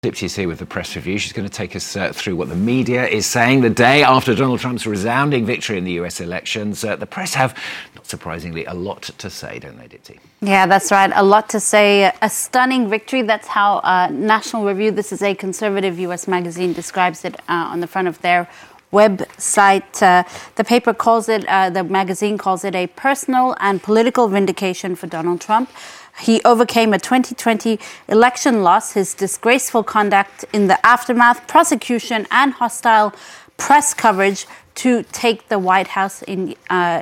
Dipty's here with the press review. She's going to take us through what the media is saying the day after Donald Trump's resounding victory in the US elections. The press have, not surprisingly, a lot to say, don't they, Dipty? Yeah, that's right. A lot to say. A stunning victory. That's how National Review, this is a conservative US magazine, describes it on the front of their website. The paper calls it, the magazine calls it a personal and political vindication for Donald Trump. He overcame a 2020 election loss, his disgraceful conduct in the aftermath, prosecution, and hostile press coverage to take the White House in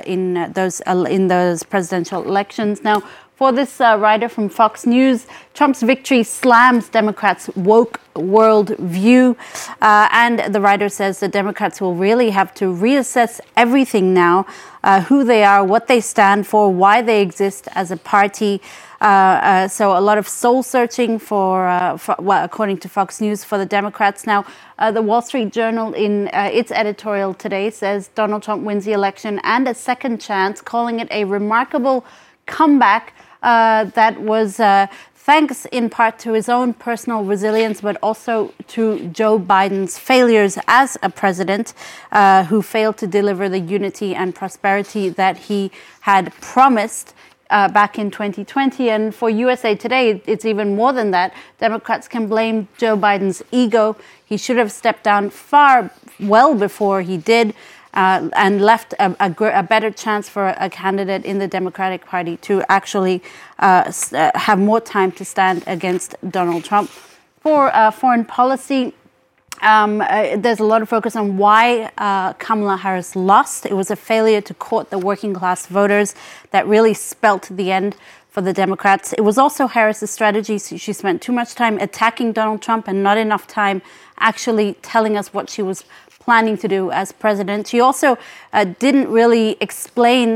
those presidential elections. Now, for this writer from Fox News, Trump's victory slams Democrats' woke world view. And the writer says the Democrats will really have to reassess everything now, who they are, what they stand for, why they exist as a party. So a lot of soul searching for according to Fox News, for the Democrats. Now, the Wall Street Journal in its editorial today says Donald Trump wins the election and a second chance, calling it a remarkable comeback that was thanks in part to his own personal resilience, but also to Joe Biden's failures as a president, who failed to deliver the unity and prosperity that he had promised back in 2020. And for USA Today, it's even more than that. Democrats can blame Joe Biden's ego. He should have stepped down well before he did, and left a better chance for a candidate in the Democratic Party to actually have more time to stand against Donald Trump. For foreign policy, there's a lot of focus on why Kamala Harris lost. It was a failure to court the working class voters that really spelt the end for the Democrats. It was also Harris's strategy. She spent too much time attacking Donald Trump and not enough time actually telling us what she was planning to do as president. She also didn't really explain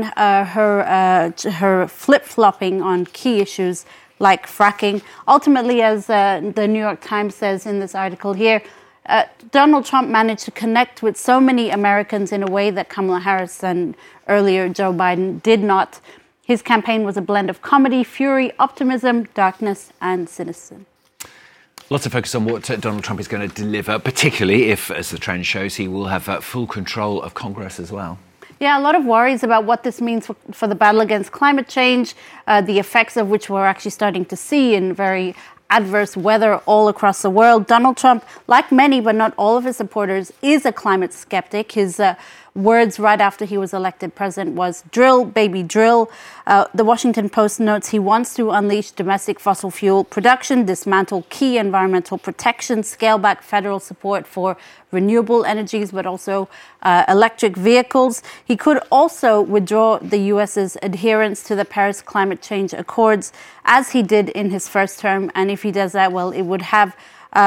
her flip-flopping on key issues like fracking. Ultimately, as the New York Times says in this article here, Donald Trump managed to connect with so many Americans in a way that Kamala Harris and earlier Joe Biden did not. His campaign was a blend of comedy, fury, optimism, darkness, and cynicism. Lots of focus on what Donald Trump is going to deliver, particularly if, as the trend shows, he will have full control of Congress as well. Yeah, a lot of worries about what this means for the battle against climate change, the effects of which we're actually starting to see in very adverse weather all across the world. Donald Trump, like many but not all of his supporters, is a climate skeptic. His words right after he was elected president was drill, baby, drill. The Washington Post notes he wants to unleash domestic fossil fuel production, dismantle key environmental protections, scale back federal support for renewable energies, but also electric vehicles. He could also withdraw the U.S.'s adherence to the Paris Climate Change Accords, as he did in his first term. And if he does that, well, it would have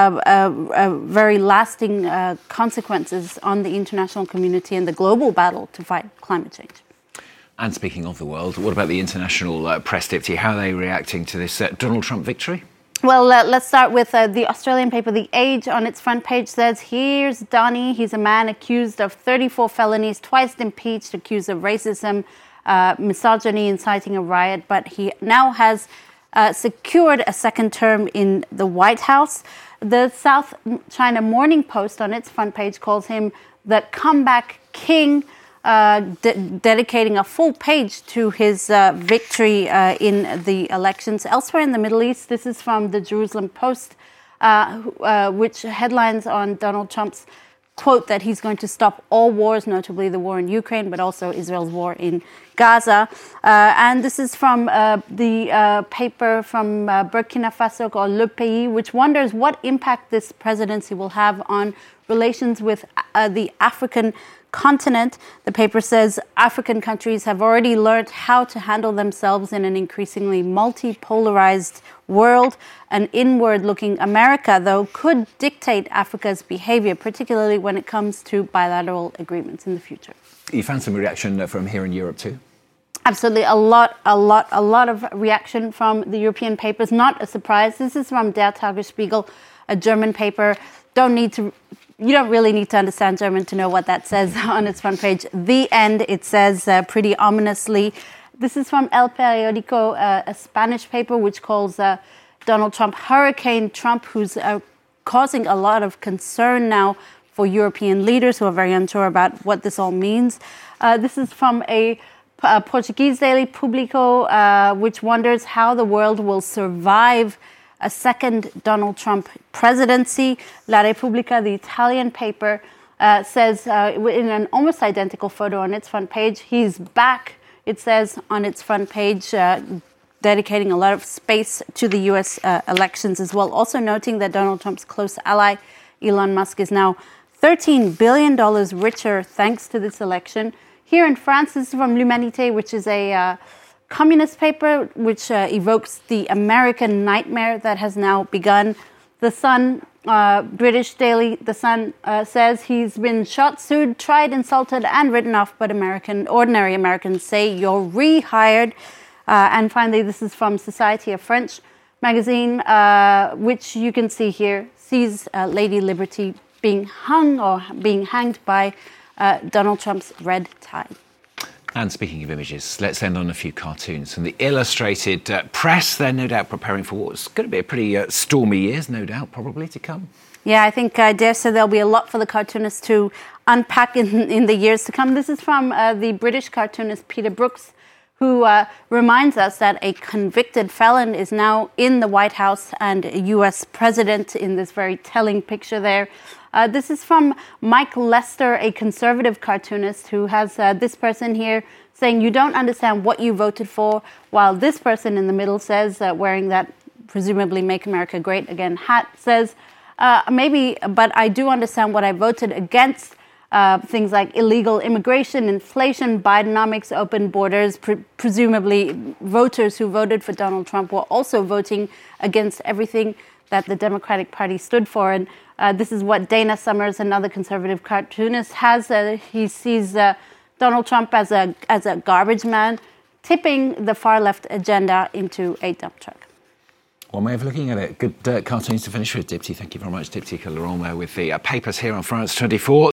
very lasting consequences on the international community and the global battle to fight climate change. And speaking of the world, what about the international press, Dipty? How are they reacting to this Donald Trump victory? Well, let's start with the Australian paper The Age. On its front page says, here's Donny. He's a man accused of 34 felonies, twice impeached, accused of racism, misogyny, inciting a riot. But he now has secured a second term in the White House. The South China Morning Post on its front page calls him the comeback king, dedicating a full page to his victory in the elections. Elsewhere in the Middle East, this is from the Jerusalem Post, which headlines on Donald Trump's quote that he's going to stop all wars, notably the war in Ukraine, but also Israel's war in Gaza. And this is from the paper from Burkina Faso called Le Pays, which wonders what impact this presidency will have on relations with the African continent. The paper says African countries have already learned how to handle themselves in an increasingly multipolarized world. An inward-looking America, though, could dictate Africa's behavior, particularly when it comes to bilateral agreements in the future. You found some reaction from here in Europe too? Absolutely. A lot of reaction from the European papers. Not a surprise. This is from Der Tagesspiegel, a German paper. You don't really need to understand German to know what that says on its front page. The end, it says pretty ominously. This is from El Periódico, a Spanish paper which calls Donald Trump Hurricane Trump, who's causing a lot of concern now for European leaders who are very unsure about what this all means. This is from a Portuguese daily, Público, which wonders how the world will survive a second Donald Trump presidency. La Repubblica, the Italian paper, says in an almost identical photo on its front page, he's back, it says on its front page, dedicating a lot of space to the U.S. Elections as well. Also noting that Donald Trump's close ally, Elon Musk, is now $13 billion richer thanks to this election. Here in France, this is from L'Humanité, which is a communist paper which evokes the American nightmare that has now begun. The Sun, British daily, The Sun says he's been shot, sued, tried, insulted, and written off, but ordinary Americans say you're rehired. And finally, this is from Society of French magazine, which you can see here, sees Lady Liberty being hung or being hanged by Donald Trump's red tie. And speaking of images, let's end on a few cartoons from the Illustrated Press. They're no doubt preparing for what's going to be a pretty stormy years, no doubt, probably to come. Yeah, I think I dare say there'll be a lot for the cartoonists to unpack in the years to come. This is from the British cartoonist Peter Brooks, who reminds us that a convicted felon is now in the White House and a U.S. president in this very telling picture there. This is from Mike Lester, a conservative cartoonist, who has this person here saying, you don't understand what you voted for, while this person in the middle says, wearing that presumably Make America Great Again hat, says, maybe, but I do understand what I voted against. Things like illegal immigration, inflation, Bidenomics, open borders. Presumably, voters who voted for Donald Trump were also voting against everything that the Democratic Party stood for. And this is what Dana Summers, another conservative cartoonist, has. He sees Donald Trump as a garbage man, tipping the far left agenda into a dump truck. One way of looking at it. Good cartoons to finish with, Dipti. Thank you very much, Dipti Laurent, there with the papers here on France 24.